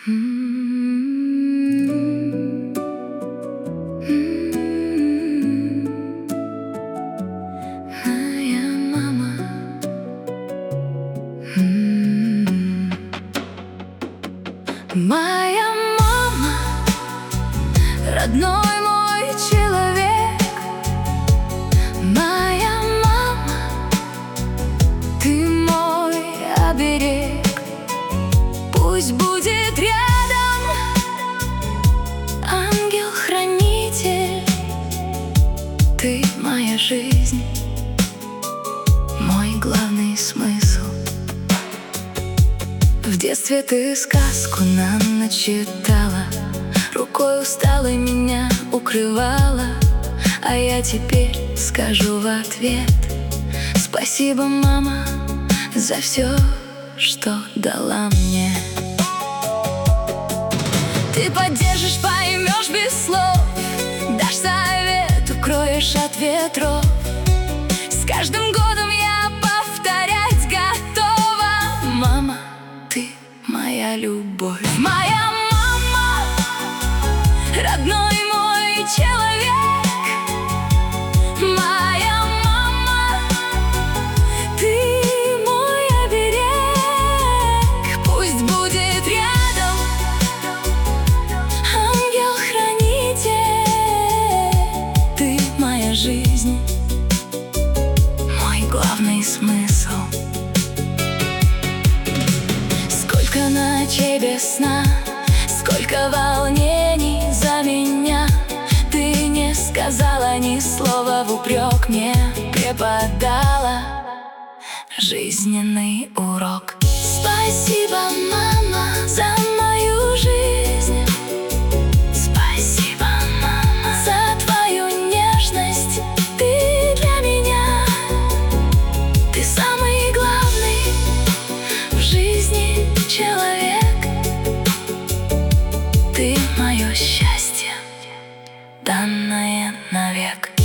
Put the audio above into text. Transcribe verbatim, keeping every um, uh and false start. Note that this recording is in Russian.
Моя мама. Моя мама, родной мой человек. Моя мама, ты мой оберег. Пусть будет рядом ангел-хранитель. Ты моя жизнь, мой главный смысл. В детстве ты сказку нам начитала, рукой усталой меня укрывала. А я теперь скажу в ответ: спасибо, мама, за все, что дала мне. Ты поддержишь, поймешь без слов, дашь совет, укроешь от ветров. С каждым годом я повторять готова. Мама, ты моя любовь. Моя мама, родной мой человек. Моя мама, ты мой оберег. Пусть будет рядом ангел-хранитель. Ты моя жизнь, мой главный смысл. Сколько ночей без сна, сколько волнений за меня. Ты не сказала ни слова в упрек, мне преподала жизненный урок. Спасибо, мама, за мою жизнь. Спасибо, мама, за твою нежность. Ты для меня, ты самый главный в жизни человек. Ты мое счастье, данное навек.